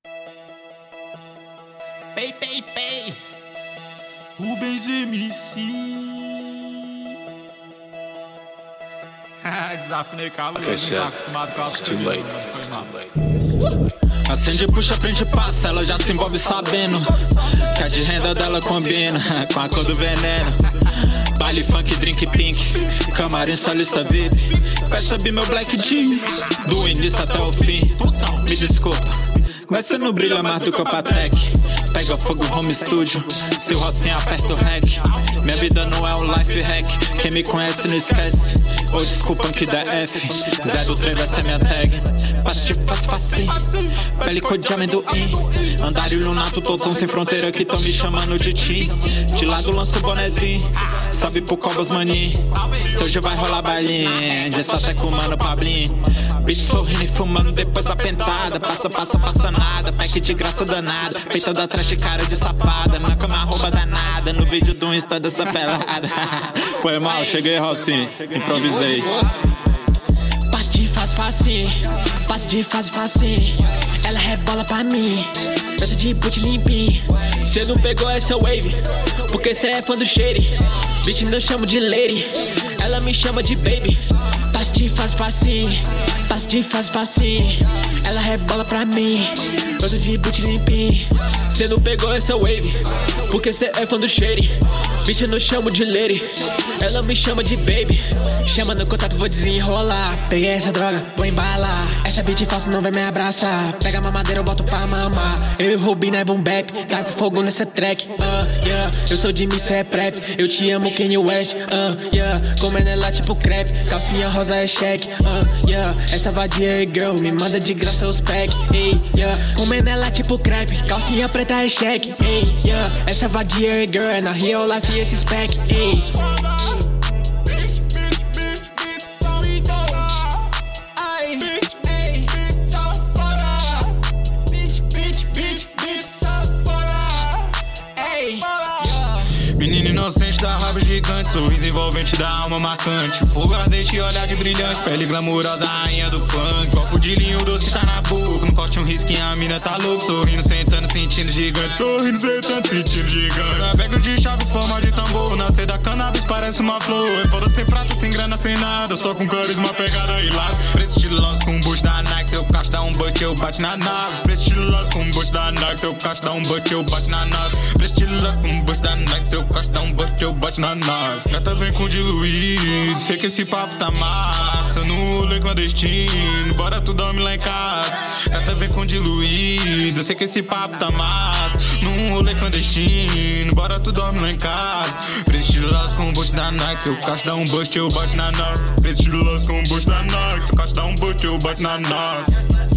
Pay. Rubens MC. Desafinei cabo, eu não tô acostumado com as coisas. Acende, puxa, prende, passa, ela já se envolve sabendo que a de renda dela combina com a cor do veneno. Baile, funk, drink, pink, camarim, só lista VIP. Percebi meu black jean, do início até o fim. Me desculpa, mas você não brilha mais do que o Patek. Pega fogo, home studio, se o Rocinha aperta o rec. Minha vida não é um life hack, quem me conhece não esquece. Ou desculpa que dá F, 03 vai ser minha tag. Passo de facinho, pele cor de amendoim. Andarilho lunato, totão sem fronteira que tão me chamando de Tim. De lado lanço o bonezinho, sobe pro Cobos maninho. Se hoje vai rolar bailinho, disfarça com o mano Pablinho. Bitch sorrindo e fumando depois da pentada. Passa nada, pack de graça danada. Peita da trash de cara de sapada, na cama arroba danada. No vídeo do Insta dessa pelada. Foi mal, cheguei Rocinho, improvisei. Passo de facinho. Ela rebola pra mim, tanto de boot limpinho. Cê não pegou essa wave, porque cê é fã do shady. Bitch, não chamo de lady, ela me chama de baby. Passo de facinho. Ela rebola pra mim, tanto de boot limpinho. Cê não pegou essa wave, porque cê é fã do shady. Bitch, eu não chamo de lady, ela me chama de baby. Chama no contato, vou desenrolar. Peguei essa droga, vou embalar. Essa bitch falsa não vai me abraçar. Pega a mamadeira, eu boto pra mamar. Eu e o Rubinho é boom bap, tá com fogo nessa track. Eu sou de Miss é prep, eu te amo Kanye West. Comendo ela tipo crepe, calcinha rosa é cheque. Essa vadia girl me manda de graça os pack. Comendo ela tipo crepe, calcinha preta é cheque. Essa vadia girl é na real life esse spec. Menino inocente da raiva gigante, sorriso envolvente da alma marcante. Fogo ardente, olhar de brilhante, pele glamurosa, rainha do funk. Copo de linho doce tá na boca, não corte um risquinho, a mina tá louca. Sorrindo, sentando, sentindo gigante. Sorrindo, sentando, sentindo gigante. Navego de chaves, forma de tambor. Nascer da cannabis parece uma flor. É foda sem prata, sem grana, sem nada. Só com carisma, pegada e lado. Preto estiloso com boost da Nike. Seu cacho dá um butt, eu bate na nave. Preto estiloso com boost da Nike. Seu cacho dá um butt, eu bate na nave. Preto estiloso com boost da Nike. Seu cacho dá um butt, eu bate na nave. Gata vem com diluído, sei que esse papo tá massa. No rolê clandestino, bora tu dorme lá em casa. Gata vem com diluído, sei que esse papo tá massa. Num rolê clandestino, bora tu dorme lá em casa. Preto estiloso com boost da Nike. Seu cacho dá um bust, eu bate na nave. Preto estiloso com boost da Nike. Seu cacho dá um bust, eu bate na nave.